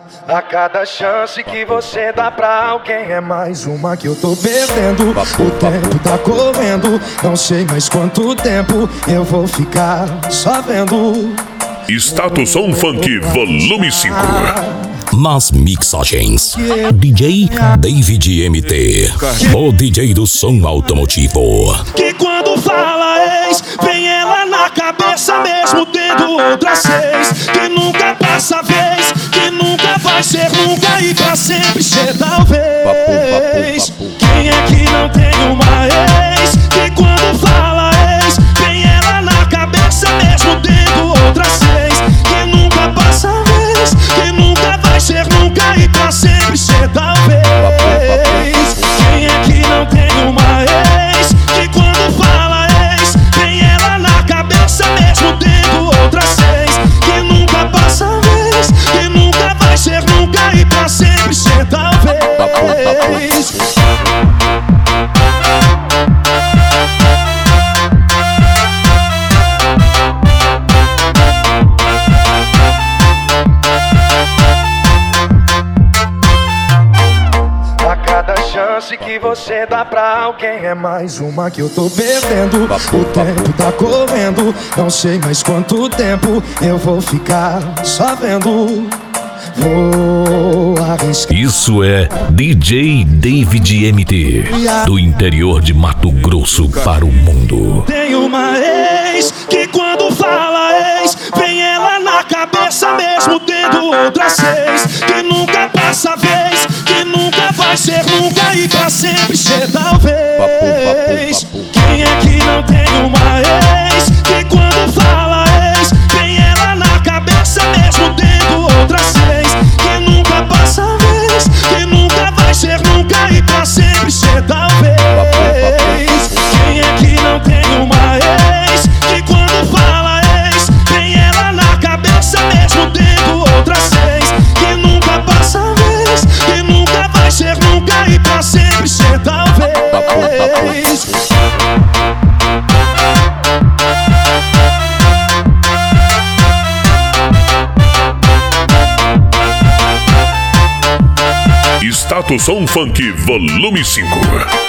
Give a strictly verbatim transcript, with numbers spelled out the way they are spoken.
A cada chance que você dá pra alguém é mais uma que eu tô perdendo. O tempo tá correndo, não sei mais quanto tempo eu vou ficar só vendo. Status Som Funk Volume cinco. Nas mixagens, D J David M T, o D J do som automotivo. Que quando fala ex, vem ela na cabeça mesmo tendo outras seis. Que nunca passa vez, que nunca vai ser nunca e pra sempre ser talvez. Quem é que não tem uma ex? Que quando fala ex, vem ela na cabeça mesmo tendo outras seis. Que nunca passa vez, que nunca vai ser nunca e pra sempre ser talvez. Quem é que não tem uma ex? Que quando fala ex, vem ela na cabeça mesmo tendo outras seis. Que nunca passa vez, que nunca vai ser nunca e pra sempre ser talvez. Chance que você dá pra alguém é mais uma que eu tô perdendo. O tempo tá correndo, não sei mais quanto tempo eu vou ficar só vendo. Vou arriscar. Isso é D J David M T, do interior de Mato Grosso para o mundo. Tem uma ex que quando fala ex, vem ela na cabeça mesmo tendo outras seis. Que nunca passa vez, que nunca vai ser nunca e pra sempre ser talvez. Quem é que não tem uma ex? Que quando fala ex, vem ela na cabeça mesmo tendo outras seis. Que nunca passa vez, que nunca vai ser nunca e pra sempre ser talvez. Quem é que não tem uma ex? Que quando fala ex, vem ela na cabeça mesmo tendo outras seis. Que nunca passa vez, que nunca vai ser nunca e pra sempre ser talvez. Status Som Funk Volume cinco.